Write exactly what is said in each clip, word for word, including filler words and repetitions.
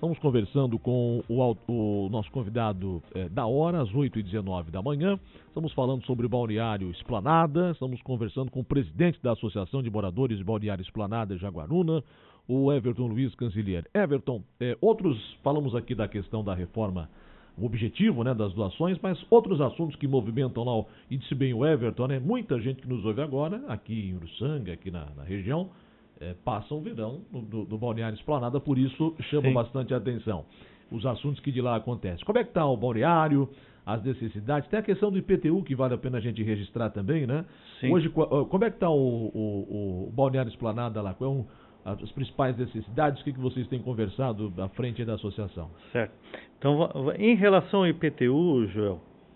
Estamos conversando com o, o nosso convidado é, da hora, às oito e dezenove da manhã. Estamos falando sobre o Balneário Esplanada. Estamos conversando com o presidente da Associação de Moradores de Balneário Esplanada, Jaguaruna, o Everton Luiz Canzilieri. Everton, é, outros, falamos aqui da questão da reforma, o objetivo, né, das doações, mas outros assuntos que movimentam lá, e disse bem o Everton, né, muita gente que nos ouve agora, aqui em Uruçanga, aqui na, na região, É, passa o verão no, do, do Balneário Esplanada, por isso chama Sim. bastante atenção os assuntos que de lá acontecem. Como é que está o balneário, as necessidades? Tem a questão do I P T U, que vale a pena a gente registrar também, né? Sim. Hoje, como é que está o, o, o Balneário Esplanada lá? Quais são as principais necessidades? O que, que vocês têm conversado à frente da associação? Certo. Então, em relação ao I P T U, Joel,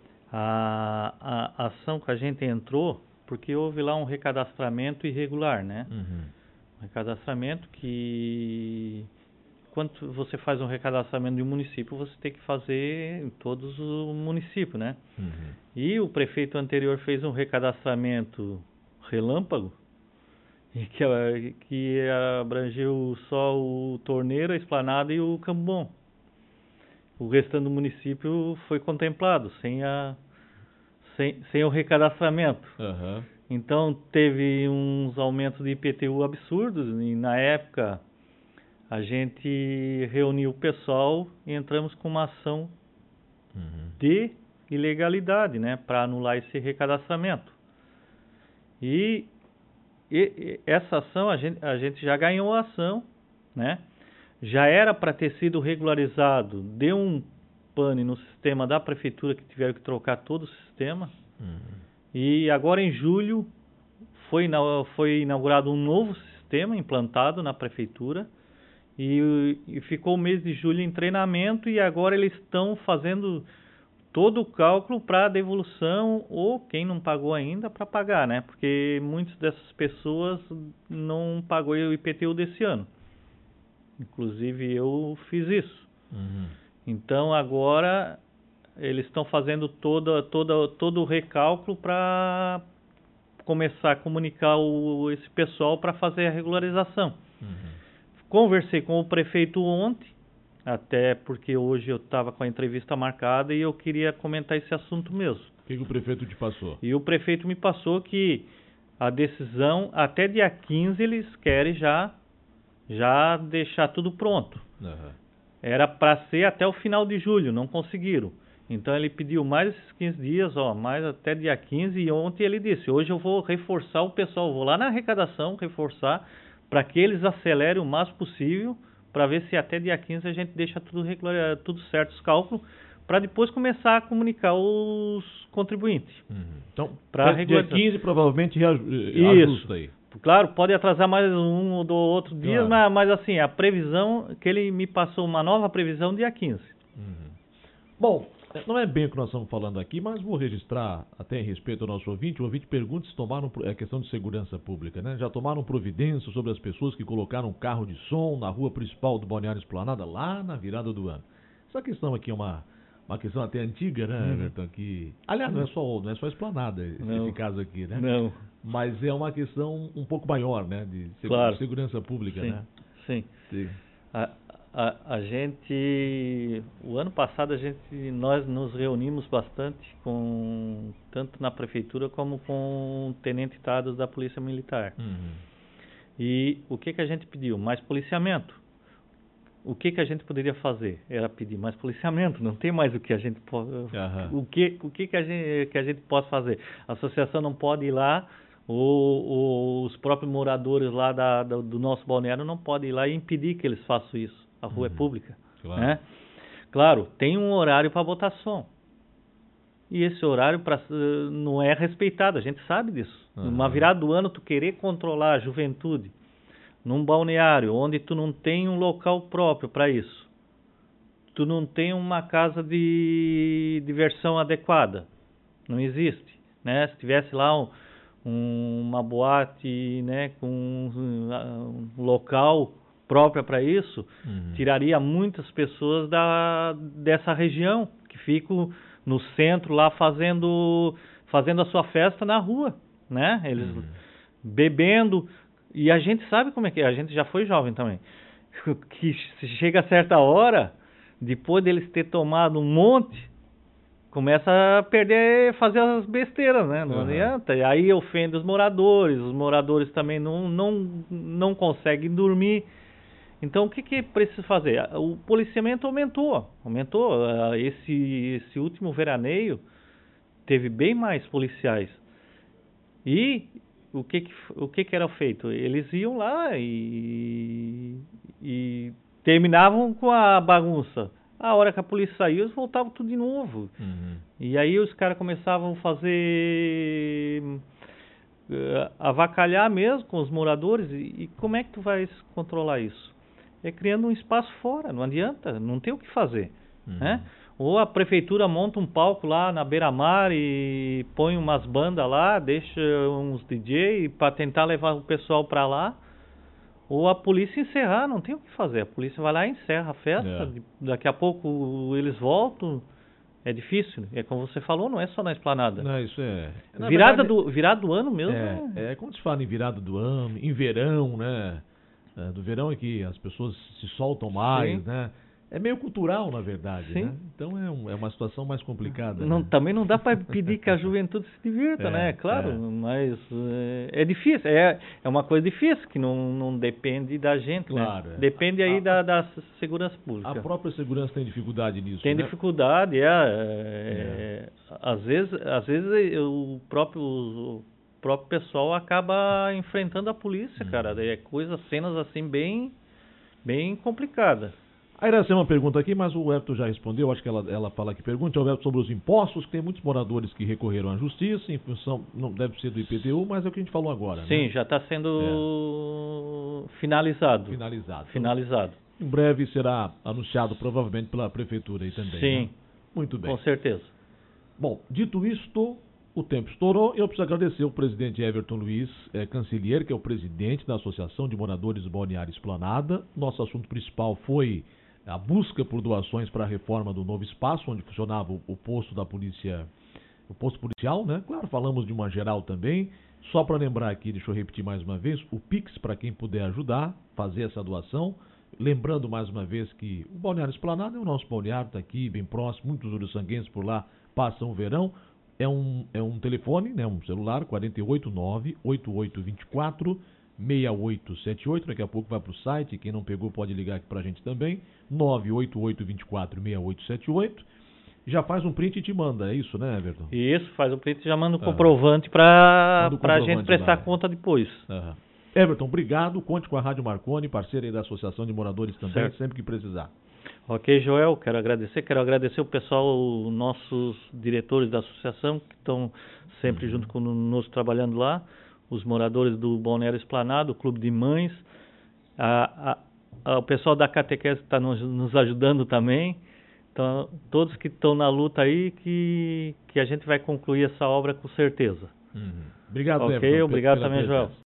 a, a, a ação que a gente entrou, porque houve lá um recadastramento irregular, né? Uhum. Recadastramento que, quando você faz um recadastramento de um município, você tem que fazer em todos os municípios, né? Uhum. E o prefeito anterior fez um recadastramento relâmpago, que, que abrangeu só o Torneira, a Esplanada e o Campo Bom. O restante do município foi contemplado, sem, a, sem, sem o recadastramento. Uhum. Então, teve uns aumentos de I P T U absurdos e, na época, a gente reuniu o pessoal e entramos com uma ação uhum. de ilegalidade, né, para anular esse recadastramento. E, e, e essa ação, a gente, a gente já ganhou a ação, né, já era para ter sido regularizado, deu um pane no sistema da prefeitura que tiveram que trocar todo o sistema. Uhum. E agora em julho foi, foi inaugurado um novo sistema implantado na prefeitura e, e ficou o mês de julho em treinamento e agora eles estão fazendo todo o cálculo para a devolução ou quem não pagou ainda para pagar, né? Porque muitas dessas pessoas não pagou o I P T U desse ano. Inclusive eu fiz isso. Uhum. Então agora eles estão fazendo toda, toda, todo o recálculo para começar a comunicar o, esse pessoal para fazer a regularização. Uhum. Conversei com o prefeito ontem, até porque hoje eu estava com a entrevista marcada e eu queria comentar esse assunto mesmo. O que, que o prefeito te passou? E o prefeito me passou que a decisão, até dia quinze, eles querem já, já deixar tudo pronto. Uhum. Era para ser até o final de julho, não conseguiram. Então ele pediu mais esses quinze dias, ó, mais até dia quinze, e ontem ele disse, hoje eu vou reforçar o pessoal, vou lá na arrecadação, reforçar, para que eles acelerem o máximo possível, para ver se até dia quinze a gente deixa tudo, regular, tudo certo, os cálculos, para depois começar a comunicar os contribuintes. Uhum. Então, para dia quinze provavelmente ajusta aí. Claro, pode atrasar mais um ou do outro dia, claro. mas, mas assim, a previsão, que ele me passou uma nova previsão dia quinze. Uhum. Bom, não é bem o que nós estamos falando aqui, mas vou registrar até em respeito ao nosso ouvinte. O ouvinte pergunta se tomaram, é questão de segurança pública, né? Já tomaram providência sobre as pessoas que colocaram carro de som na rua principal do Balneário Esplanada, lá na virada do ano. Essa questão aqui é uma, uma questão até antiga, né, Everton? Hum. Que, aliás, não é só, não é só Esplanada esse caso aqui, né? Não. Mas é uma questão um pouco maior, né? De segu claro. segurança pública, sim. né? Sim. Sim. A, a, a gente, o ano passado a gente, nós nos reunimos bastante com, tanto na prefeitura como com tenente-estados da Polícia Militar. Uhum. E o que que a gente pediu? Mais policiamento. O que que a gente poderia fazer? Era pedir mais policiamento, não tem mais o que a gente pode, uhum. o que, o que que a gente, que a gente pode fazer? A associação não pode ir lá, ou, ou os próprios moradores lá da, da, do nosso balneário não podem ir lá e impedir que eles façam isso. A rua uhum. é pública. Claro. Né? Claro, tem um horário para botar som. E esse horário pra, não é respeitado, a gente sabe disso. Uhum. Numa virada do ano, tu querer controlar a juventude num balneário onde tu não tem um local próprio para isso, tu não tem uma casa de diversão adequada, não existe, né? Se tivesse lá um, um, uma boate, né, com um, um local próprio para isso, uhum. tiraria muitas pessoas da, dessa região, que ficam no centro lá fazendo, fazendo a sua festa na rua, né? Eles uhum. bebendo. E a gente sabe como é que é, a gente já foi jovem também. que chega a certa hora, depois deles ter tomado um monte, começa a perder, fazer as besteiras, né? Não uhum. adianta. E aí ofende os moradores, os moradores também não, não, não conseguem dormir. Então, o que que precisa fazer? O policiamento aumentou, aumentou. Esse, esse último veraneio teve bem mais policiais. E o que que, o que que era feito? Eles iam lá e, e terminavam com a bagunça. A hora que a polícia saiu, eles voltavam tudo de novo. Uhum. E aí os caras começavam a fazer... Uh, avacalhar mesmo com os moradores. E, e como é que tu vai controlar isso? É criando um espaço fora, não adianta, não tem o que fazer. Uhum. Né? Ou a prefeitura monta um palco lá na beira-mar e põe umas bandas lá, deixa uns D J para tentar levar o pessoal para lá. Ou a polícia encerrar, não tem o que fazer. A polícia vai lá e encerra a festa, é. Daqui a pouco eles voltam. É difícil, é como você falou, não é só na esplanada. Não, isso é... Na virada, verdade, do, virada do ano mesmo. É, é, é como se fala em virada do ano, em verão, né? É, do verão é que as pessoas se soltam mais, Sim. né? É meio cultural, na verdade, Sim. né? Então é, um, é uma situação mais complicada. Não, né? Também não dá para pedir que a juventude se divirta, é, né? Claro, é. mas é, é difícil. É, é uma coisa difícil, que não, não depende da gente, claro, né? É. Depende aí a, da, da segurança pública. A própria segurança tem dificuldade nisso, Tem né? dificuldade, é. é, é. Às vezes, às vezes o próprio... O, O próprio pessoal acaba enfrentando a polícia, hum. cara. É coisas, cenas assim bem, bem complicadas. A Iracema pergunta aqui, mas o Everton já respondeu. Acho que ela, ela fala que pergunta, Everton, sobre os impostos, que tem muitos moradores que recorreram à justiça em função, não deve ser do I P T U, mas é o que a gente falou agora. Sim, né? já está sendo é. finalizado. Finalizado. Finalizado. Em breve será anunciado provavelmente pela prefeitura aí também. Sim. Né? Muito bem. Com certeza. Bom, dito isto, o tempo estourou e eu preciso agradecer o presidente Everton Luiz é, Cancelier, que é o presidente da Associação de Moradores do Balneário Esplanada. Nosso assunto principal foi a busca por doações para a reforma do novo espaço, onde funcionava o, o posto da polícia, o posto policial, né? Claro, falamos de uma geral também. Só para lembrar aqui, deixa eu repetir mais uma vez, o Pix para quem puder ajudar, fazer essa doação. Lembrando mais uma vez que o Balneário Esplanada é o nosso balneário, está aqui bem próximo, muitos uruçanguenses por lá passam o verão. É um, é um telefone, né, um celular, quatro oito nove, oito oito dois quatro, seis oito sete oito. Daqui a pouco vai para o site, quem não pegou pode ligar aqui para a gente também, nove oito oito dois quatro, seis oito sete oito. Já faz um print e te manda, é isso, né, Everton? Isso, faz o print e já manda o comprovante para a gente prestar lá. conta depois. Uhum. Everton, obrigado, conte com a Rádio Marconi, parceira aí da Associação de Moradores também, certo. Sempre que precisar. Ok, Joel, quero agradecer, quero agradecer o pessoal, os nossos diretores da associação, que estão sempre uhum. junto conosco trabalhando lá, os moradores do Balneário Esplanada, o Clube de Mães, a, a, a, o pessoal da catequese que está nos, nos ajudando também, então todos que estão na luta aí, que, que a gente vai concluir essa obra com certeza. Uhum. Obrigado, Ok, Everton, obrigado pela também, presença. Joel.